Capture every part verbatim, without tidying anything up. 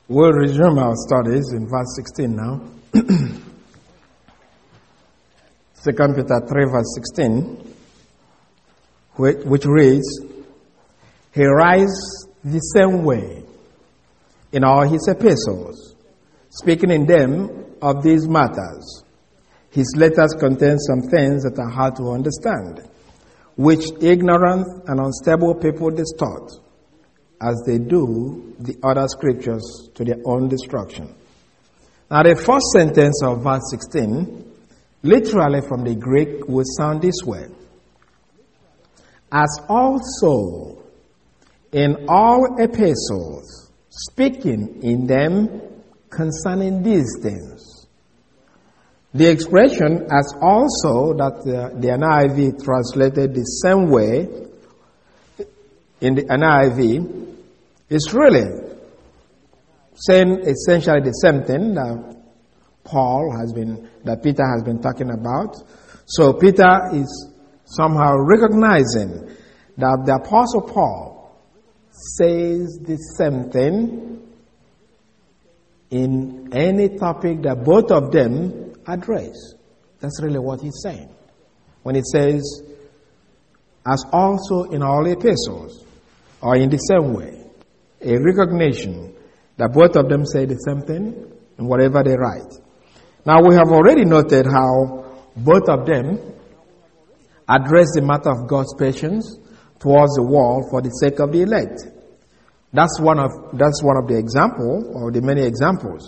We'll resume our studies in verse sixteen now. Second Peter three verse sixteen, which, which reads, He writes the same way in all his epistles, speaking in them of these matters. His letters contain some things that are hard to understand, which ignorant and unstable people distort, as they do the other scriptures to their own destruction. Now the first sentence of verse sixteen, literally from the Greek, would sound this way. As also in all epistles, speaking in them concerning these things. The expression as also that uh, the N I V translated the same way in the N I V is really saying essentially the same thing that Paul has been, that Peter has been talking about. So Peter is somehow recognizing that the Apostle Paul says the same thing in any topic that both of them address. That's really what he's saying. When it says, as also in all epistles, or in the same way, a recognition that both of them say the same thing in whatever they write. Now we have already noted how both of them address the matter of God's patience towards the world for the sake of the elect. That's one of that's one of the example or the many examples.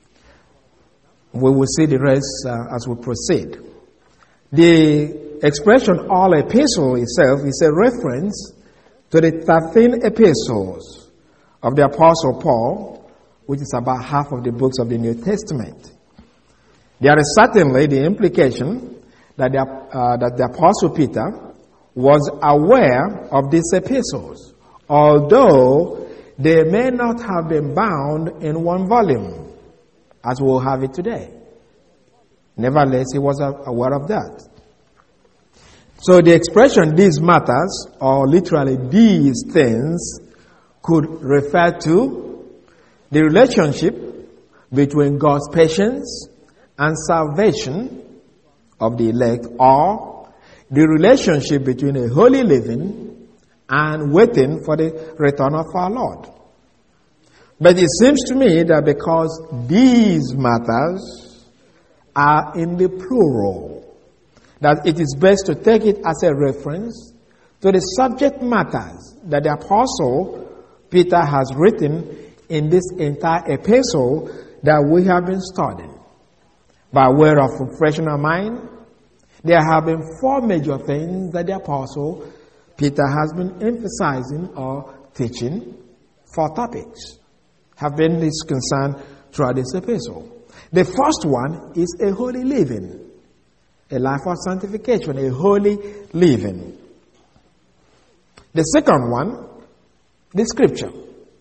We will see the rest uh, as we proceed. The expression all epistle itself is a reference to the thirteen epistles of the Apostle Paul, which is about half of the books of the New Testament. There is certainly the implication that the, uh, that the Apostle Peter was aware of these epistles, although they may not have been bound in one volume, as we'll have it today. Nevertheless, he was aware of that. So the expression these matters, or literally these things, could refer to the relationship between God's patience and salvation of the elect, or the relationship between a holy living and waiting for the return of our Lord. But it seems to me that because these matters are in the plural, that it is best to take it as a reference to the subject matters that the Apostle Peter has written in this entire epistle that we have been studying. By way of refreshing our mind, there have been four major things that the Apostle Peter has been emphasizing or teaching. Four topics have been his concern throughout this epistle. The first one is a holy living, a life of sanctification, a holy living. The second one, the scripture.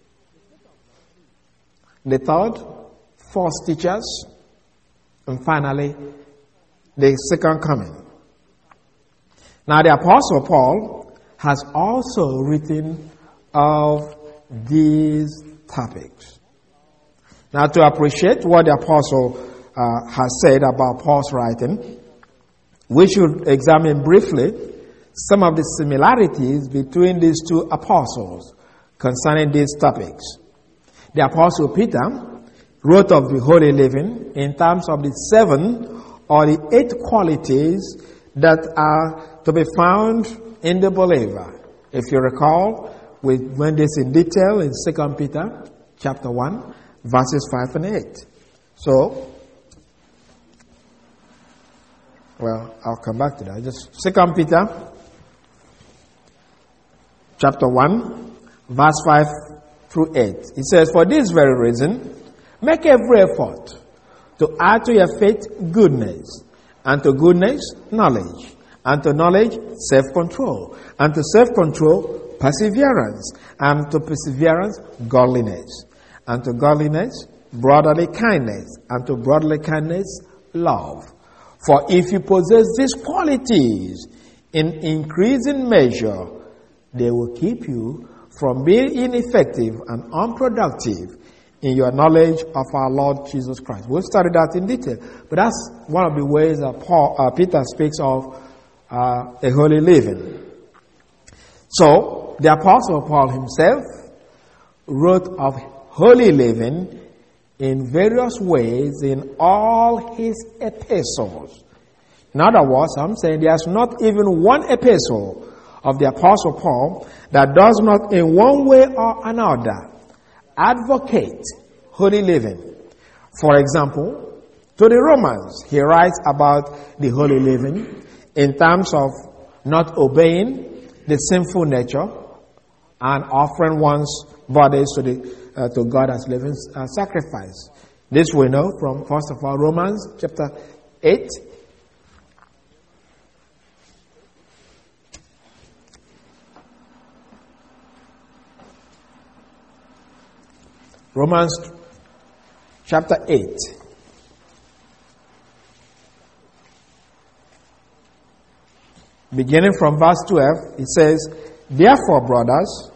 The third, false teachers. And finally, the second coming. Now the Apostle Paul has also written of these topics. Now to appreciate what the Apostle uh, has said about Paul's writing, we should examine briefly some of the similarities between these two apostles concerning these topics. The Apostle Peter wrote of the holy living in terms of the seven or the eight qualities that are to be found in the believer. If you recall, we went this in detail in Second Peter chapter one, verses five and eight. So, well, I'll come back to that. Just Second Peter chapter one, verse five through eight. It says, for this very reason, make every effort to add to your faith goodness, and to goodness, knowledge, and to knowledge, self-control, and to self-control, perseverance, and to perseverance, godliness, and to godliness, brotherly kindness, and to brotherly kindness, love. For if you possess these qualities in increasing measure, they will keep you from being ineffective and unproductive in your knowledge of our Lord Jesus Christ. We'll study that in detail. But that's one of the ways that Paul, uh, Peter speaks of uh, a holy living. So, the Apostle Paul himself wrote of holy living in various ways in all his epistles. In other words, I'm saying there's not even one epistle of the Apostle Paul that does not in one way or another advocate holy living. For example, to the Romans, he writes about the holy living in terms of not obeying the sinful nature and offering one's bodies to the uh, to God as living uh, sacrifice. This we know from, first of all, Romans chapter eight. Romans chapter eight. Beginning from verse twelve, it says, "Therefore, brothers,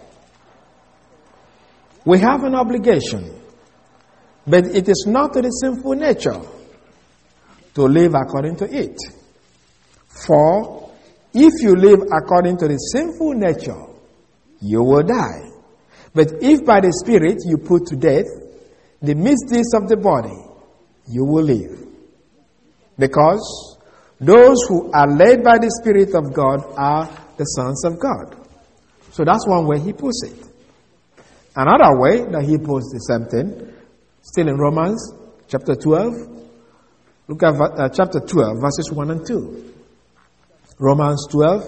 we have an obligation, but it is not to the sinful nature to live according to it. For if you live according to the sinful nature, you will die. But if by the Spirit you put to death the misdeeds of the body, you will live. Because those who are led by the Spirit of God are the sons of God." So that's one way he puts it. Another way that he puts the same thing, still in Romans chapter twelve, look at uh, chapter twelve, verses one and two. Romans twelve.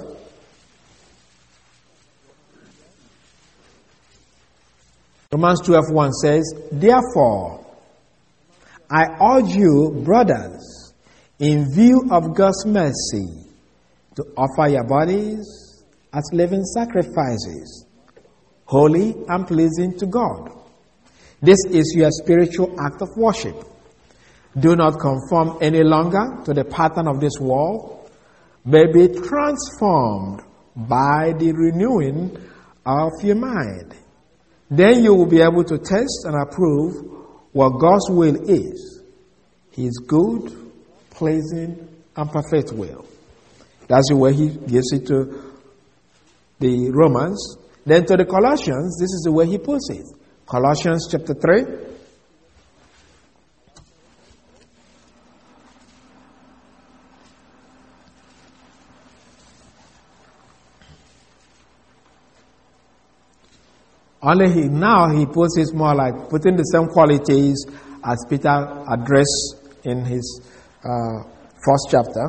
Romans twelve one says, "Therefore, I urge you, brothers, in view of God's mercy, to offer your bodies as living sacrifices, holy and pleasing to God. This is your spiritual act of worship. Do not conform any longer to the pattern of this world, but be transformed by the renewing of your mind. Then you will be able to test and approve what God's will is, His good, pleasing, and perfect will." That's the way he gives it to the Romans. Then to the Colossians, this is the way he puts it. Colossians chapter three. Only he, now he puts it more like putting the same qualities as Peter addressed in his uh, first chapter.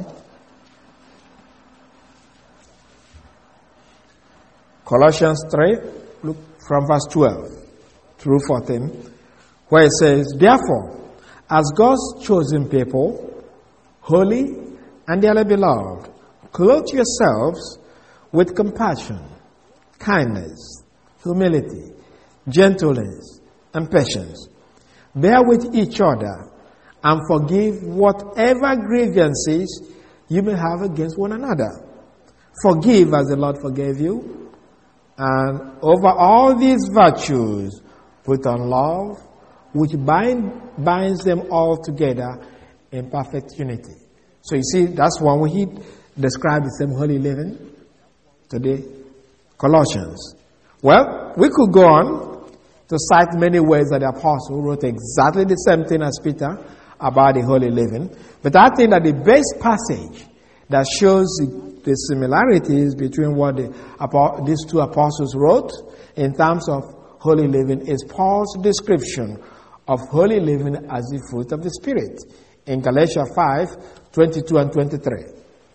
Colossians three, look from verse twelve through fourteen, where it says, "Therefore, as God's chosen people, holy and dearly beloved, clothe yourselves with compassion, kindness, humility, gentleness, and patience. Bear with each other and forgive whatever grievances you may have against one another. Forgive as the Lord forgave you. And over all these virtues, put on love, which bind, binds them all together in perfect unity." So you see, that's one way he described the same holy living to the Colossians. Well, we could go on to cite many ways that the apostle wrote exactly the same thing as Peter about the holy living. But I think that the best passage that shows the The similarities between what the, these two apostles wrote in terms of holy living is Paul's description of holy living as the fruit of the Spirit in Galatians five, twenty-two and twenty-three.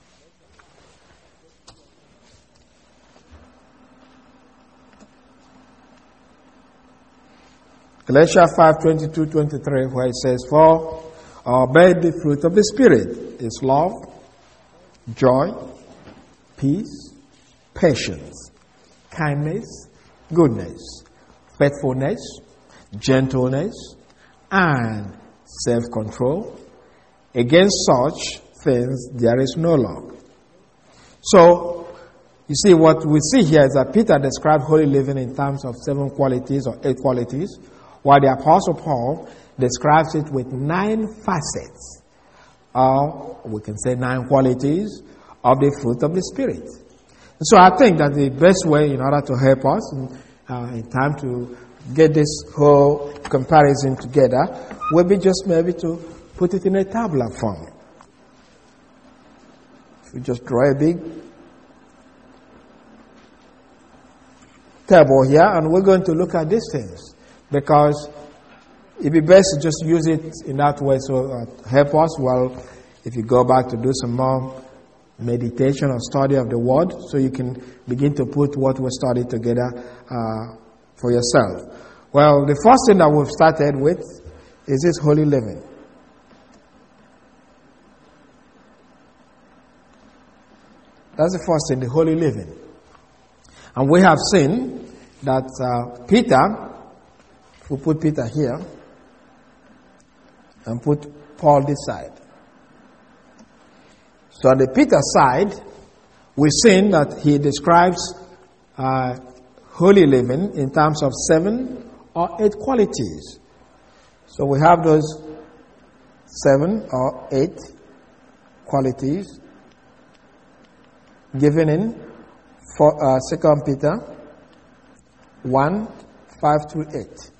Galatians five, twenty-two, twenty-three, where it says, "For obey the fruit of the Spirit is love, joy, peace, patience, kindness, goodness, faithfulness, gentleness, and self-control. Against such things there is no law." So, you see, what we see here is that Peter described holy living in terms of seven qualities or eight qualities, while the Apostle Paul describes it with nine facets, or we can say nine qualities of the fruit of the Spirit. So I think that the best way in order to help us in, uh, in time to get this whole comparison together will be just maybe to put it in a tabular form. If we just draw a big table here, and we're going to look at these things, because it'd be best to just use it in that way, so uh, help us. Well, if you go back to do some more meditation or study of the Word, so you can begin to put what we studied together uh, for yourself. Well, the first thing that we've started with is this holy living. That's the first thing, the holy living. And we have seen that uh, Peter, if we put Peter here, and put Paul this side. So on the Peter side, we've seen that he describes uh, holy living in terms of seven or eight qualities. So we have those seven or eight qualities given in for uh, Second Peter one, five through eight.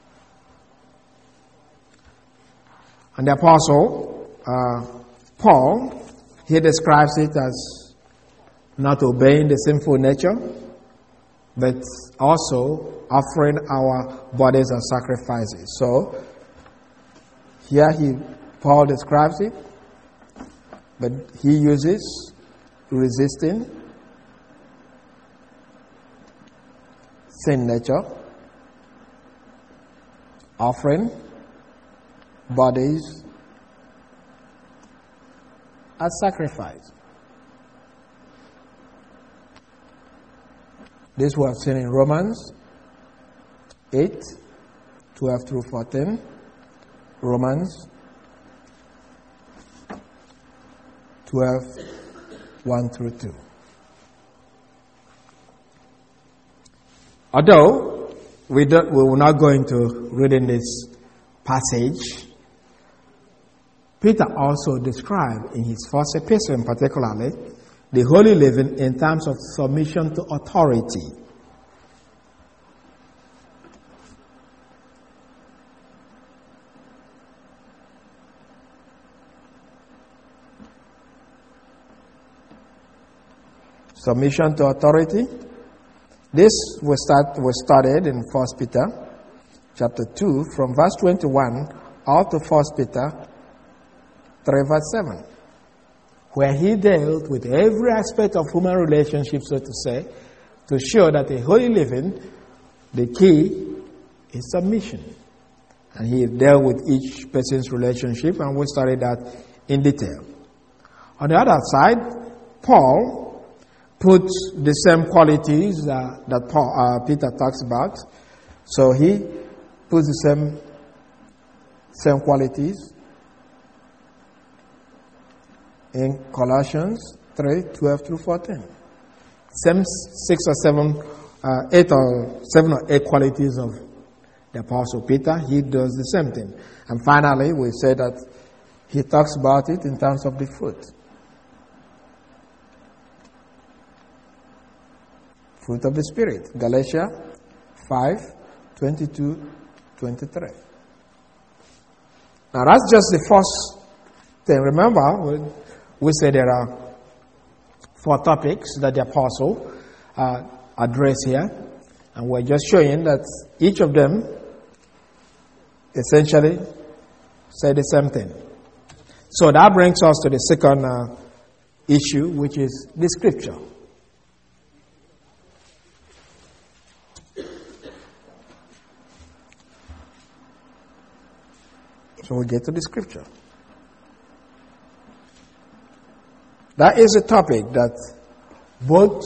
And the Apostle uh, Paul, he describes it as not obeying the sinful nature, but also offering our bodies as sacrifices. So here he Paul describes it, but he uses resisting sin nature, offering bodies as sacrifice. This we have seen in Romans eight, twelve through fourteen. Romans twelve, one through two. Although we, don't, we will not go into reading this passage, Peter also described in his first epistle, in particularly, the holy living in terms of submission to authority. Submission to authority. This was start was started in First Peter, chapter two, from verse twenty-one out to First Peter three, verse seven, where he dealt with every aspect of human relationship, so to say, to show that a holy living, the key is submission. And he dealt with each person's relationship, and we studied that in detail. On the other side, Paul put the same qualities uh, that Paul, uh, Peter talks about. So he puts the same, same qualities in Colossians three, twelve through fourteen. Same six or seven, uh, eight or seven or eight qualities of the Apostle Peter, he does the same thing. And finally, we say that he talks about it in terms of the fruit. Fruit of the Spirit, Galatians five, twenty-two, twenty-three. Now that's just the first thing. Remember, we said there are four topics that the apostle uh, addressed here, and we're just showing that each of them essentially say the same thing. So that brings us to the second uh, issue, which is the Scripture. So we get to the Scripture. That is a topic that both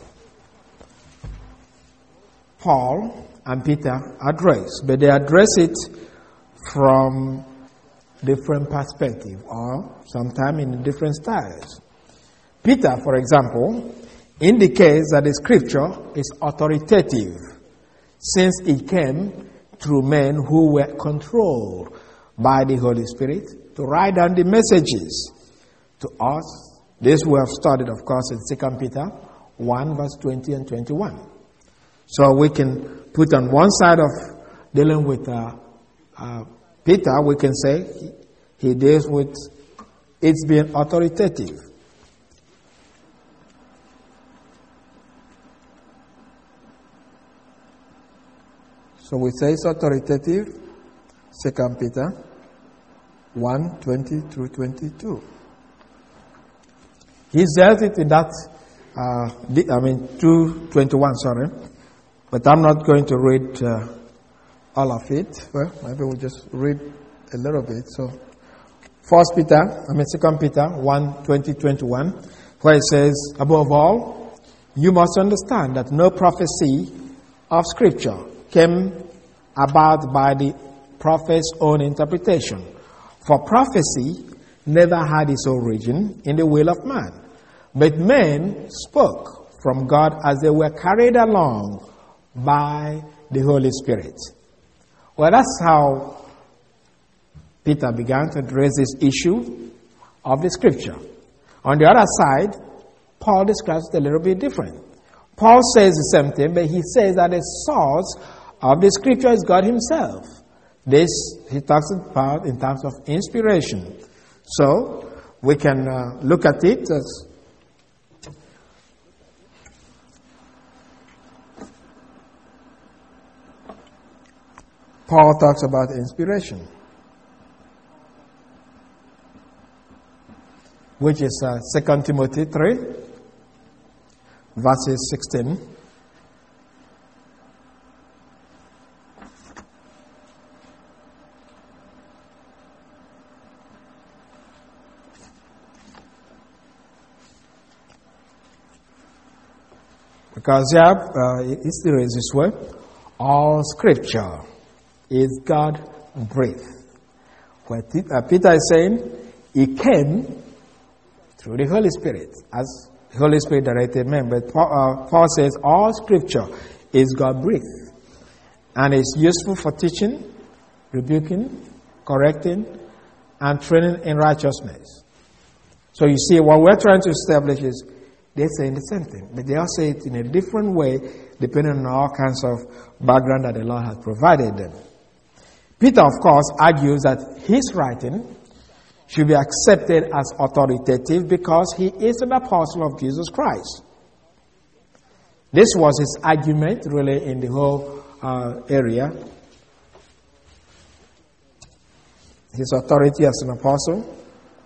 Paul and Peter address, but they address it from different perspectives or sometimes in different styles. Peter, for example, indicates that the Scripture is authoritative since it came through men who were controlled by the Holy Spirit to write down the messages to us. This we have studied, of course, in Second Peter one, verse twenty and twenty-one. So we can put on one side of dealing with uh, uh, Peter, we can say he, he deals with its being authoritative. So we say it's authoritative, Second Peter one, twenty through twenty-two. He says it in that, uh, I mean, two twenty-one, sorry. But I'm not going to read uh, all of it. Well, maybe we'll just read a little bit. So, First Peter, I mean, Second Peter one, twenty, twenty-one, where it says, above all, you must understand that no prophecy of Scripture came about by the prophet's own interpretation. For prophecy never had its origin in the will of man, but men spoke from God as they were carried along by the Holy Spirit. Well, that's how Peter began to address this issue of the Scripture. On the other side, Paul describes it a little bit different. Paul says the same thing, but he says that the source of the Scripture is God Himself. This he talks about in terms of inspiration. So we can uh, look at it as Paul talks about inspiration, which is uh, Second Timothy three, verses sixteen. Because yeah, uh, it's this way. All Scripture is God-breathed. Where Peter is saying, He came through the Holy Spirit, as the Holy Spirit directed men. But Paul, uh, Paul says, all Scripture is God-breathed. And it's useful for teaching, rebuking, correcting, and training in righteousness. So you see, what we're trying to establish is, they're saying the same thing, but they all say it in a different way, depending on all kinds of background that the Lord has provided them. Peter, of course, argues that his writing should be accepted as authoritative because he is an apostle of Jesus Christ. This was his argument, really, in the whole uh, area. His authority as an apostle.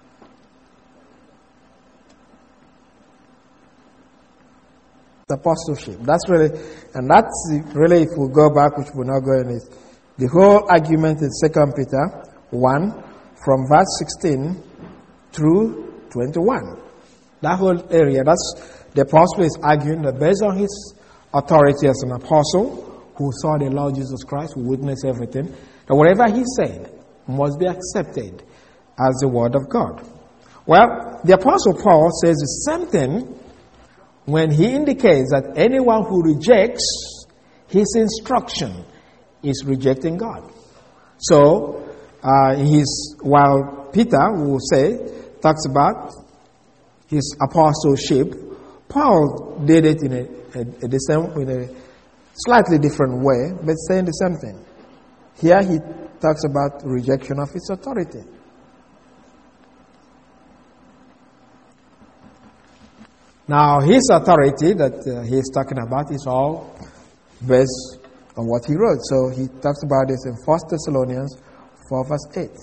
Apostleship. That's really, and that's really, if we go back, which we're not going in, the whole argument in Second Peter one, from verse sixteen through twenty-one. That whole area, that's, the apostle is arguing that based on his authority as an apostle, who saw the Lord Jesus Christ, who witnessed everything, that whatever he said must be accepted as the word of God. Well, the apostle Paul says the same thing when he indicates that anyone who rejects his instruction is rejecting God. So, uh, his, while Peter will say, talks about his apostleship, Paul did it in a, a, a, the same, in a slightly different way, but saying the same thing. Here he talks about rejection of his authority. Now, his authority that uh, he is talking about is all based on what he wrote. So he talks about this in First Thessalonians four, verse eight.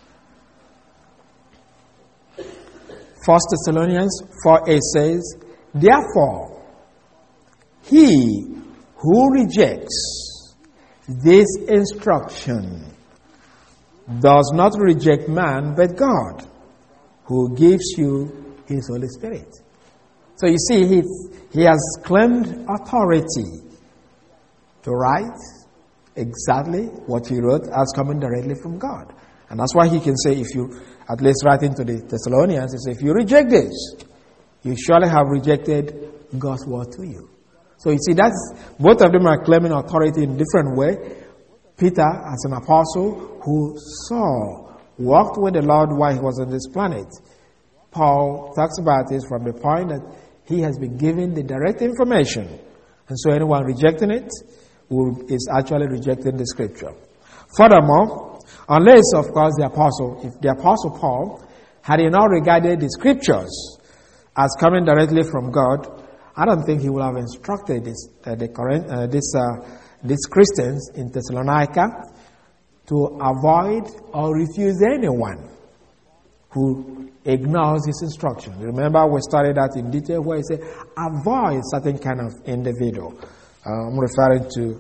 First Thessalonians four, eight says, therefore, he who rejects this instruction does not reject man, but God, who gives you his Holy Spirit. So you see, he, he has claimed authority to write exactly what he wrote as coming directly from God. And that's why he can say, if you, at least writing to the Thessalonians, he says, if you reject this, you surely have rejected God's word to you. So you see, that's, both of them are claiming authority in a different way. Peter, as an apostle who saw, walked with the Lord while he was on this planet, Paul talks about this from the point that he has been given the direct information. And so anyone rejecting it is actually rejecting the scripture. Furthermore, unless, of course, the apostle, if the apostle Paul had he not regarded the scriptures as coming directly from God, I don't think he would have instructed this, uh, the current, uh, this, uh, these Christians in Thessalonica to avoid or refuse anyone who ignores his instruction. Remember, we studied that in detail where he said, avoid certain kind of individual. Uh, I'm referring to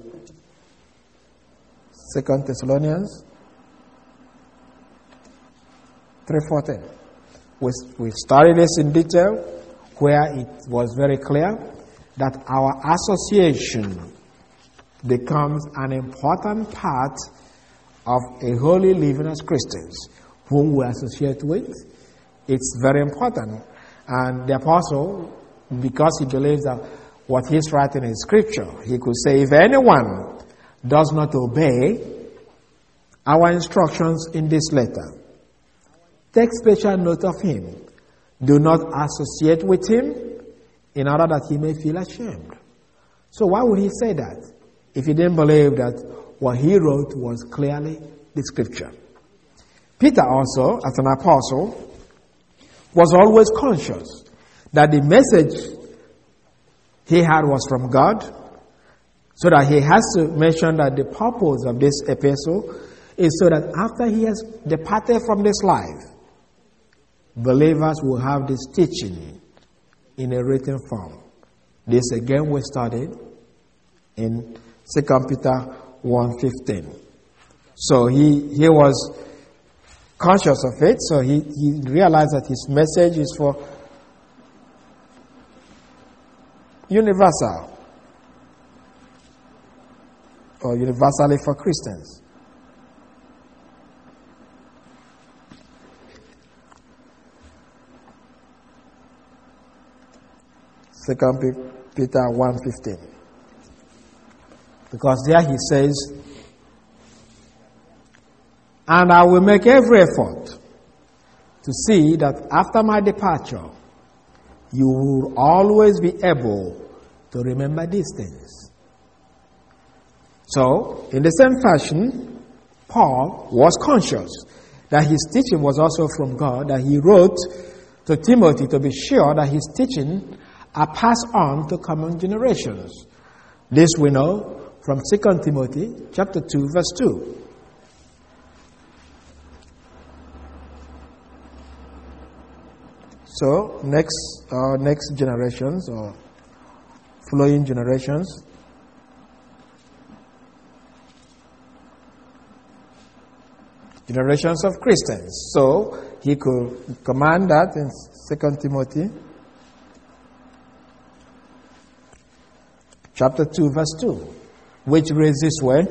Second Thessalonians three fourteen. We, we studied this in detail where it was very clear that our association becomes an important part of a holy living as Christians whom we associate with. It's very important. And the apostle, because he believes that what he's writing is scripture, he could say, if anyone does not obey our instructions in this letter, take special note of him. Do not associate with him in order that he may feel ashamed. So why would he say that if he didn't believe that what he wrote was clearly the scripture? Peter also, as an apostle, was always conscious that the message he had was from God, so that he has to mention that the purpose of this epistle is so that after he has departed from this life, believers will have this teaching in a written form. This again we studied in Second Peter one fifteen. So he, he was conscious of it, so he, he realized that his message is for universal, or universally for Christians. Second Peter one fifteen. Because there he says, and I will make every effort to see that after my departure, you will always be able to remember these things. So, in the same fashion, Paul was conscious that his teaching was also from God, that he wrote to Timothy to be sure that his teaching are passed on to coming generations. This we know from Second Timothy chapter two, verse two. So, next, uh, next generations or flowing generations, generations of Christians. So, he could command that in Second Timothy chapter two, verse two, which reads this way.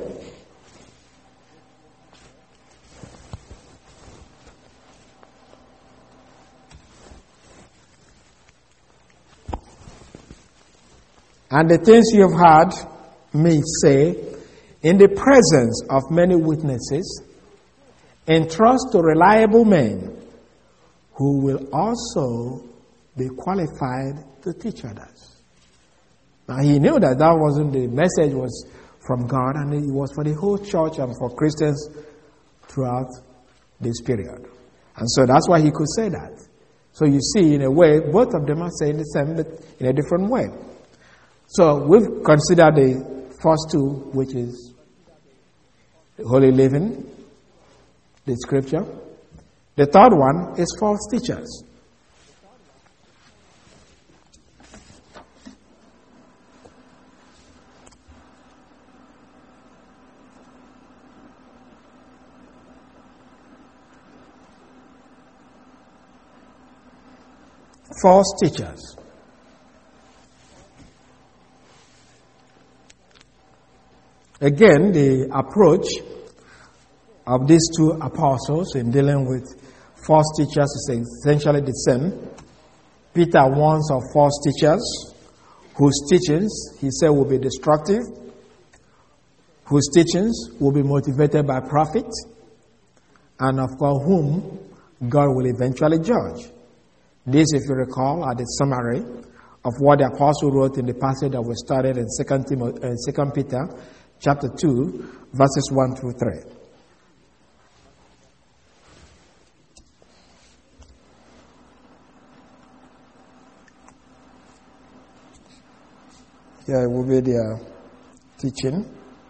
And the things you have heard me say in the presence of many witnesses, entrust to reliable men who will also be qualified to teach others. Now he knew that that wasn't the message was from God, and it was for the whole church and for Christians throughout this period. And so that's why he could say that. So you see, in a way, both of them are saying the same, but in a different way. So we've considered the first two, which is the holy living, the scripture. The third one is false teachers. False teachers. Again, the approach of these two apostles in dealing with false teachers is essentially the same. Peter warns of false teachers whose teachings, he said, will be destructive, whose teachings will be motivated by profit, and of course whom God will eventually judge. This, if you recall, are the summary of what the apostle wrote in the passage that we studied in Second Timothy, uh, Second Peter chapter two, verses one through three. Here will be their teaching.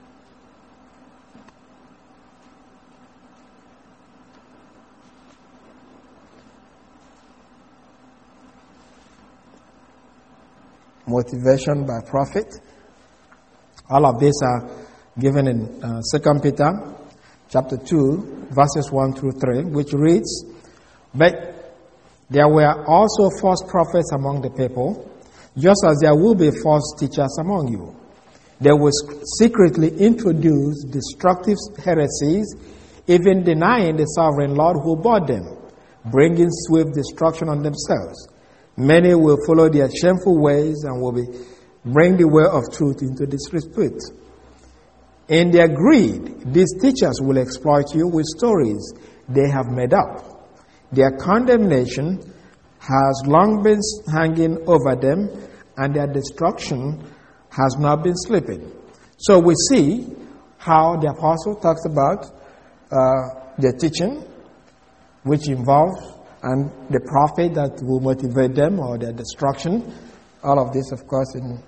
Motivation by profit. All of these are given in uh, Second Peter chapter two, verses one through three, which reads, "But there were also false prophets among the people, just as there will be false teachers among you. They will secretly introduce destructive heresies, even denying the sovereign Lord who bought them, bringing swift destruction on themselves. Many will follow their shameful ways and will be, bring the way of truth into disrepute. In their greed, these teachers will exploit you with stories they have made up. Their condemnation has long been hanging over them, and their destruction has not been slipping." So we see how the apostle talks about uh, their teaching, which involves and the profit that will motivate them or their destruction. All of this, of course, in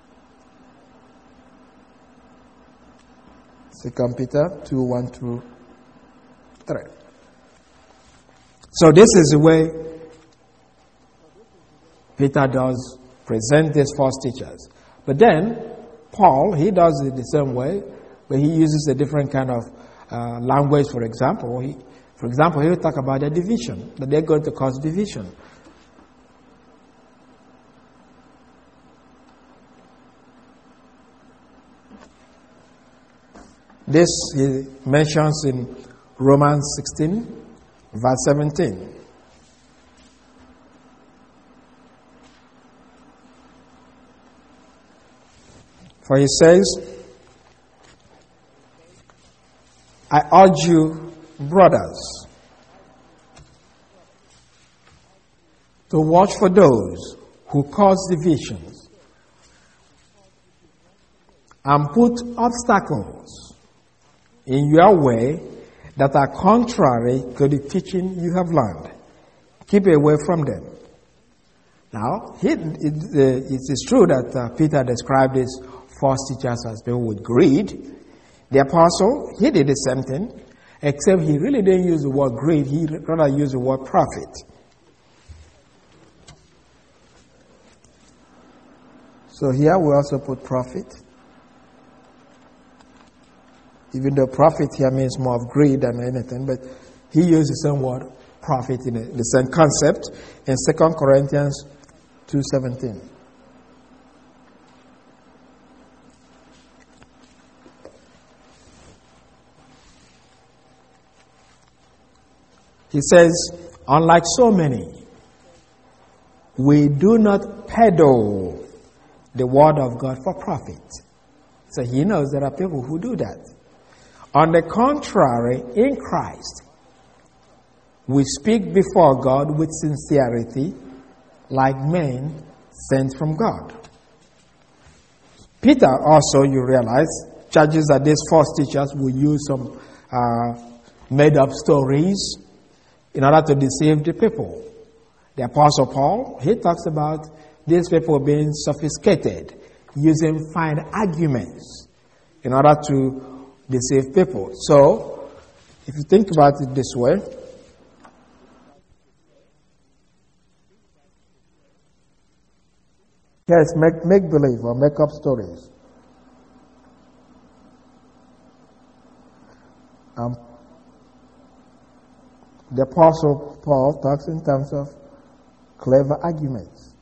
Second Peter two, one through three. So this is the way Peter does present these false teachers. But then, Paul, he does it the same way, but he uses a different kind of uh, language, for example. He, for example, he will talk about their division, that they're going to cause division. This he mentions in Romans sixteen, verse seventeen. For he says, "I urge you, brothers, to watch for those who cause divisions and put obstacles in your way that are contrary to the teaching you have learned. Keep away from them." Now, it, it, uh, it is true that uh, Peter described these false teachers as people with greed. The apostle, he did the same thing, except he really didn't use the word greed, he rather used the word profit. So here we also put profit. Even though profit here means more of greed than anything, but he used the same word, profit, in the same concept in Second Corinthians two seventeen. He says, "Unlike so many, we do not peddle the word of God for profit." So he knows there are people who do that. "On the contrary, in Christ, we speak before God with sincerity, like men sent from God." Peter also, you realize, charges that these false teachers will use some uh, made-up stories in order to deceive the people. The Apostle Paul, he talks about these people being sophisticated, using fine arguments in order to deceive people. So, if you think about it this way, yes, make, make believe or make up stories. Um, the Apostle Paul talks in terms of clever arguments.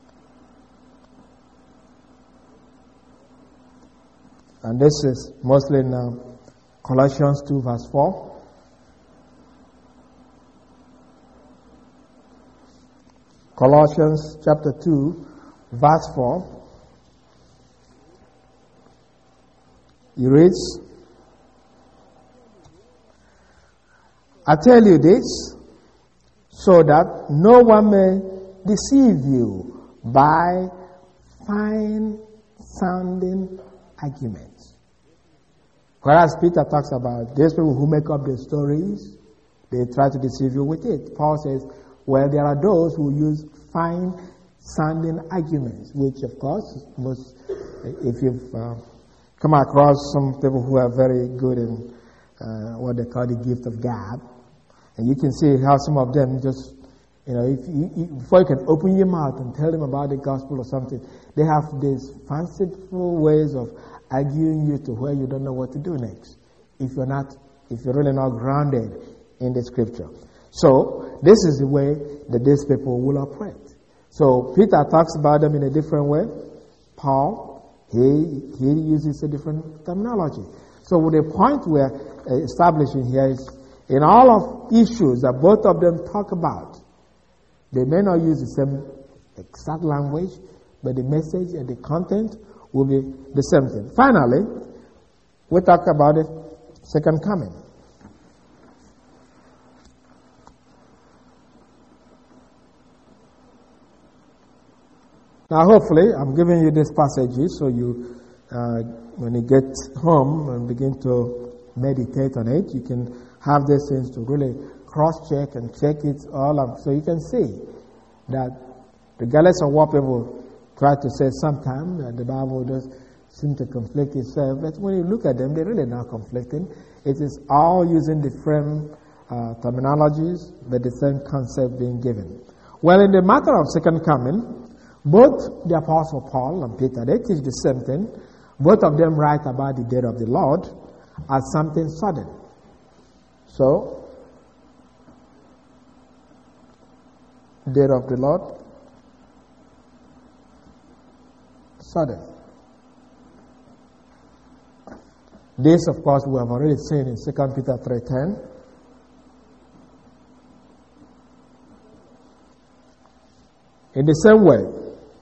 And this is mostly in um, Colossians two, verse four. Colossians chapter two, verse four. He reads, I tell you this so that no one may deceive you by fine sounding arguments. Whereas Peter talks about these people who make up the stories, they try to deceive you with it. Paul says, well, there are those who use fine sounding arguments, which of course, most, if you've uh, come across some people who are very good in uh, what they call the gift of gab, and you can see how some of them just, you know, if you, you, before you can open your mouth and tell them about the gospel or something, they have these fanciful ways of arguing you to where you don't know what to do next, if you're not, if you're really not grounded in the scripture. So, this is the way that these people will operate. So, Peter talks about them in a different way. Paul, he, he uses a different terminology. So, the point we're establishing here is, in all of issues that both of them talk about, they may not use the same exact language, but the message and the content will be the same thing. Finally, we talk about the second coming. Now, hopefully, I'm giving you these passages so you, uh, when you get home and begin to meditate on it, you can have these things to really cross-check and check it all up so you can see that regardless of what people try to say sometimes, that the Bible does seem to conflict itself, but when you look at them, they're really not conflicting. It is all using the same uh, terminologies, but the same concept being given. Well, in the matter of second coming, both the Apostle Paul and Peter, they teach the same thing. Both of them write about the day of the Lord as something sudden. So, day of the Lord, sudden. This, of course, we have already seen in Second Peter three ten. In the same way,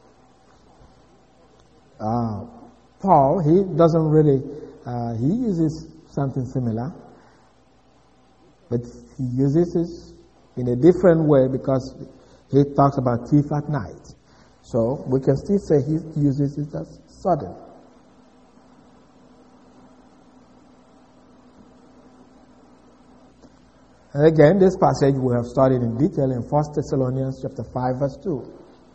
uh, Paul, he doesn't really, uh, he uses something similar, but he uses it in a different way because he talks about thief at night. So we can still say he uses it as sudden. And again, this passage we have studied in detail in First Thessalonians chapter five, verse two.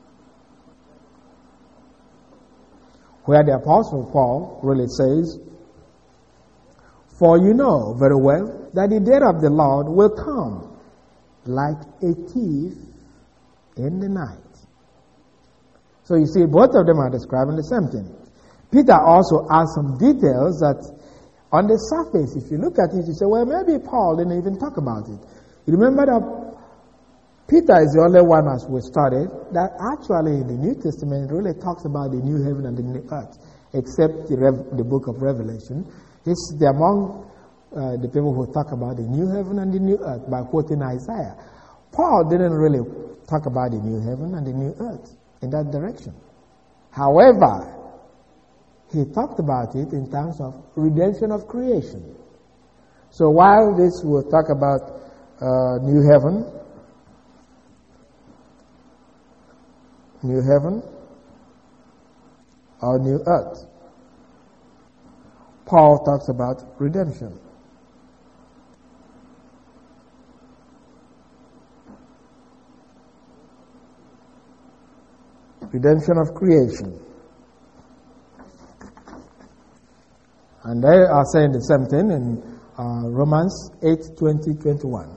Where the Apostle Paul really says, for you know very well that the day of the Lord will come like a thief in the night. So you see, both of them are describing the same thing. Peter also adds some details that on the surface, if you look at it, you say, well, maybe Paul didn't even talk about it. You remember that Peter is the only one, as we studied, that actually in the New Testament really talks about the new heaven and the new earth, except the, Rev- the book of Revelation. He's the among uh, the people who talk about the new heaven and the new earth by quoting Isaiah. Paul didn't really talk about the new heaven and the new earth in that direction. However, he talked about it in terms of redemption of creation. So while this will talk about uh, new heaven, new heaven, or new earth, Paul talks about redemption. Redemption of creation. And they are saying the same thing in uh, Romans eight, twenty, twenty-one.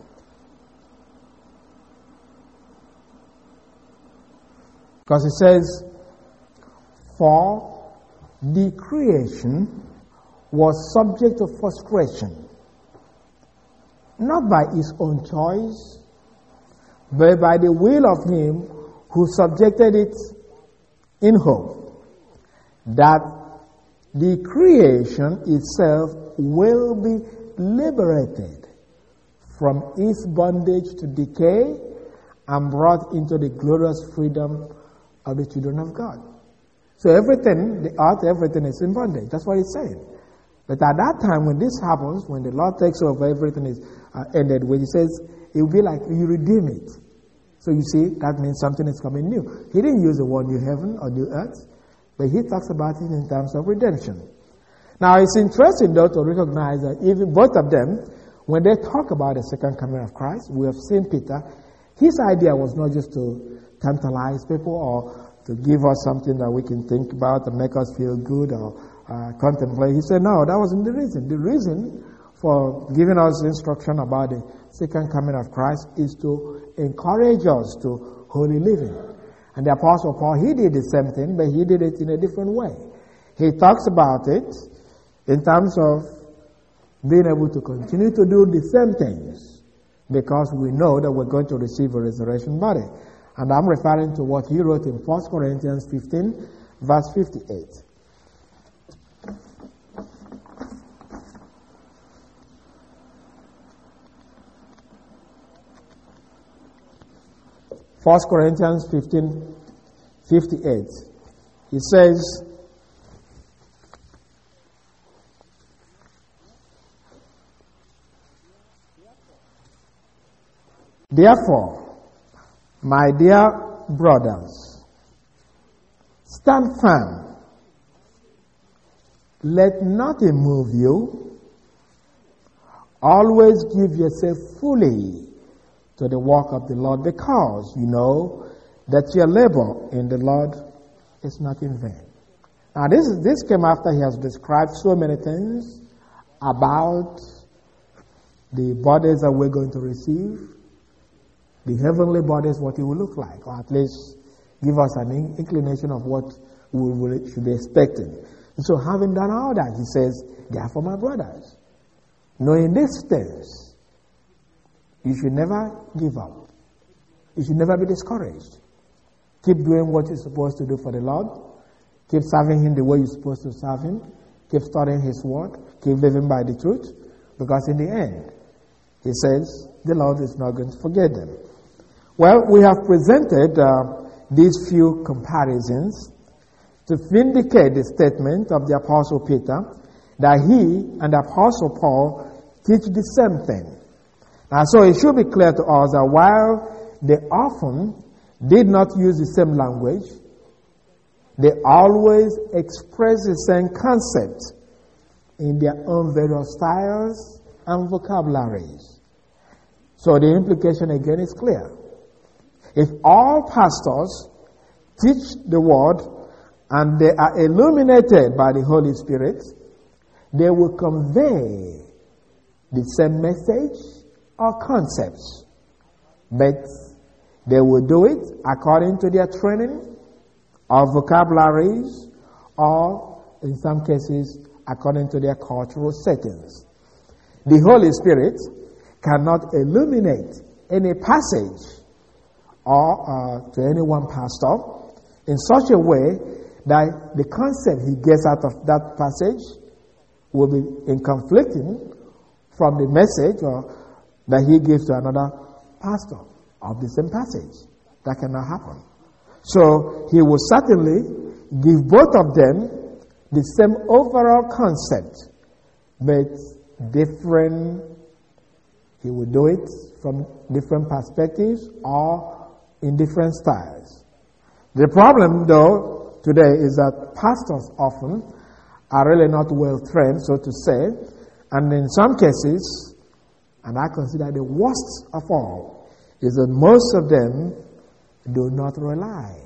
Because it says, for the creation was subject to frustration, not by its own choice, but by the will of him who subjected it in hope, that the creation itself will be liberated from its bondage to decay and brought into the glorious freedom of the children of God. So everything, the earth, everything is in bondage. That's what it's saying. But at that time, when this happens, when the Lord takes over, everything is uh, ended with, he says, it will be like you redeem it. So you see, that means something is coming new. He didn't use the word new heaven or new earth, but he talks about it in terms of redemption. Now, it's interesting, though, to recognize that even both of them, when they talk about the second coming of Christ, we have seen Peter, his idea was not just to tantalize people or to give us something that we can think about and make us feel good or uh, contemplate. He said, no, that wasn't the reason. The reason for giving us instruction about the second coming of Christ is to encourage us to holy living. And the Apostle Paul, he did the same thing, but he did it in a different way. He talks about it in terms of being able to continue to do the same things because we know that we're going to receive a resurrection body. And I'm referring to what he wrote in First Corinthians fifteen, verse fifty-eight. First Corinthians fifteen, fifty-eight. He says, therefore, my dear brothers, stand firm. Let nothing move you. Always give yourself fully to the work of the Lord, because you know that your labor in the Lord is not in vain. Now this, this came after he has described so many things about the bodies that we're going to receive, the heavenly bodies, what it will look like, or at least give us an inclination of what we will, should be expecting. And so having done all that, he says, therefore my brothers, knowing these things, you should never give up. You should never be discouraged. Keep doing what you're supposed to do for the Lord. Keep serving Him the way you're supposed to serve Him. Keep studying His Word. Keep living by the truth. Because in the end, He says, the Lord is not going to forget them. Well, we have presented uh, these few comparisons to vindicate the statement of the Apostle Peter that he and the Apostle Paul teach the same thing. And so it should be clear to us that while they often did not use the same language, they always express the same concept in their own various styles and vocabularies. So the implication again is clear. If all pastors teach the word and they are illuminated by the Holy Spirit, they will convey the same message or concepts, but they will do it according to their training or vocabularies, or in some cases according to their cultural settings. The Holy Spirit cannot illuminate any passage or uh, to any one pastor in such a way that the concept he gets out of that passage will be in conflicting from the message or that he gives to another pastor of the same passage. That cannot happen. So he will certainly give both of them the same overall concept, but different. He will do it from different perspectives or in different styles. The problem, though, today is that pastors often are really not well trained, so to say, and in some cases, and I consider the worst of all, is that most of them do not rely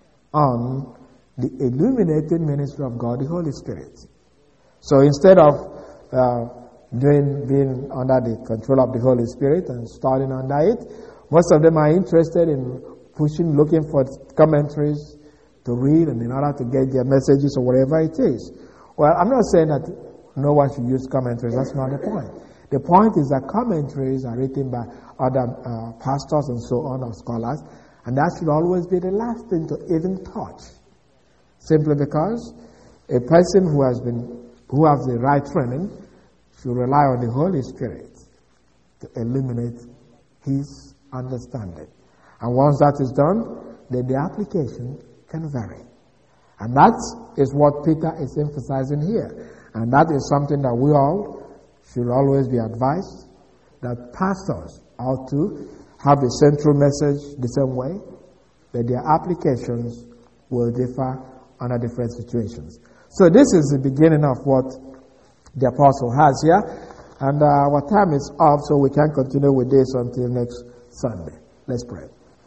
on the illuminating ministry of God, the Holy Spirit. So instead of uh, doing being under the control of the Holy Spirit and studying under it, most of them are interested in pushing, looking for commentaries to read and in order to get their messages or whatever it is. Well, I'm not saying that no one should use commentaries. That's not the point. The point is that commentaries are written by other uh, pastors and so on, or scholars, and that should always be the last thing to even touch. Simply because a person who has been, who has the right training should rely on the Holy Spirit to illuminate his understanding. And once that is done, then the application can vary. And that is what Peter is emphasizing here. And that is something that we all should always be advised, that pastors ought to have a central message the same way, but their applications will differ under different situations. So this is the beginning of what the apostle has here, and uh, our time is up, so we can continue with this until next Sunday. Let's pray.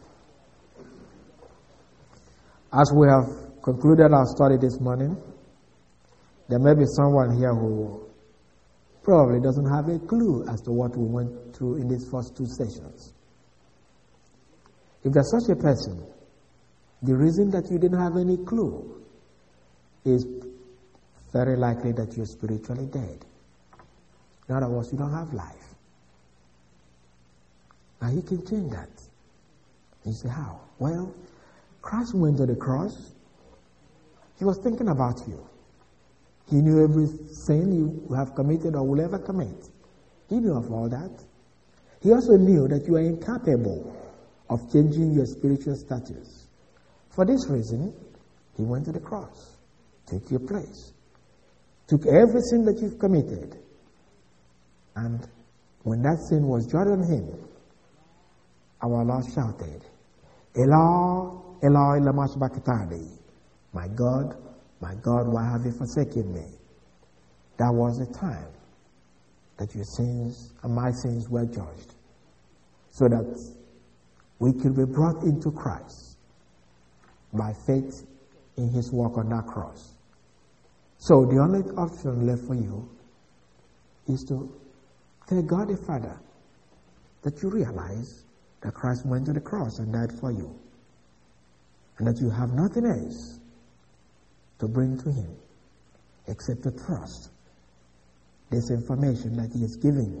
As we have concluded our study this morning, there may be someone here who probably doesn't have a clue as to what we went through in these first two sessions. If there's such a person, the reason that you didn't have any clue is very likely that you're spiritually dead. In other words, you don't have life. Now he can change that. You say, how? Well, Christ went to the cross. He was thinking about you. He knew every sin you have committed or will ever commit. He knew of all that. He also knew that you are incapable of changing your spiritual status. For this reason, he went to the cross, took your place, took every sin that you've committed, and when that sin was judged on him, our Lord shouted, Eloi, Eloi, lama sabachthani. My God, my God, why have you forsaken me? That was the time that your sins and my sins were judged, so that we could be brought into Christ by faith in his work on that cross. So the only option left for you is to tell God the Father that you realize that Christ went to the cross and died for you, and that you have nothing else to bring to him except to trust this information that he is giving.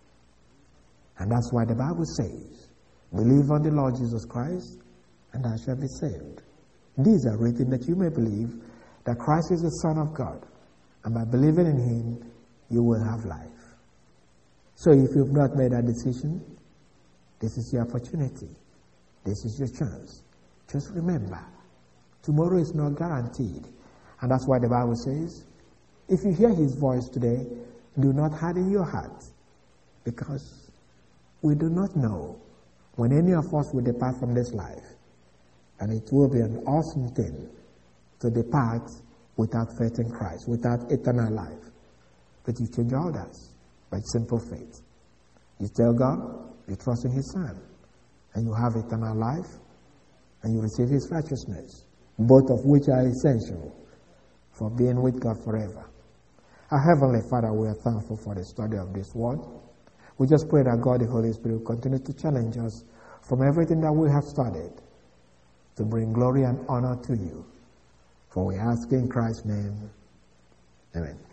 And that's why the Bible says, believe on the Lord Jesus Christ and thou shalt be saved. These are written that you may believe that Christ is the Son of God, and by believing in him you will have life. So if you've not made that decision, this is your opportunity. This is your chance. Just remember, tomorrow is not guaranteed. And that's why the Bible says, if you hear his voice today, do not harden your heart, because we do not know when any of us will depart from this life. And it will be an awesome thing to depart without faith in Christ, without eternal life. But you change all that by simple faith. You tell God, you trust in his Son, and you have eternal life, and you receive his righteousness, both of which are essential for being with God forever. Our Heavenly Father, we are thankful for the study of this word. We just pray that God, the Holy Spirit, will continue to challenge us from everything that we have studied to bring glory and honor to you. For we ask in Christ's name. Amen.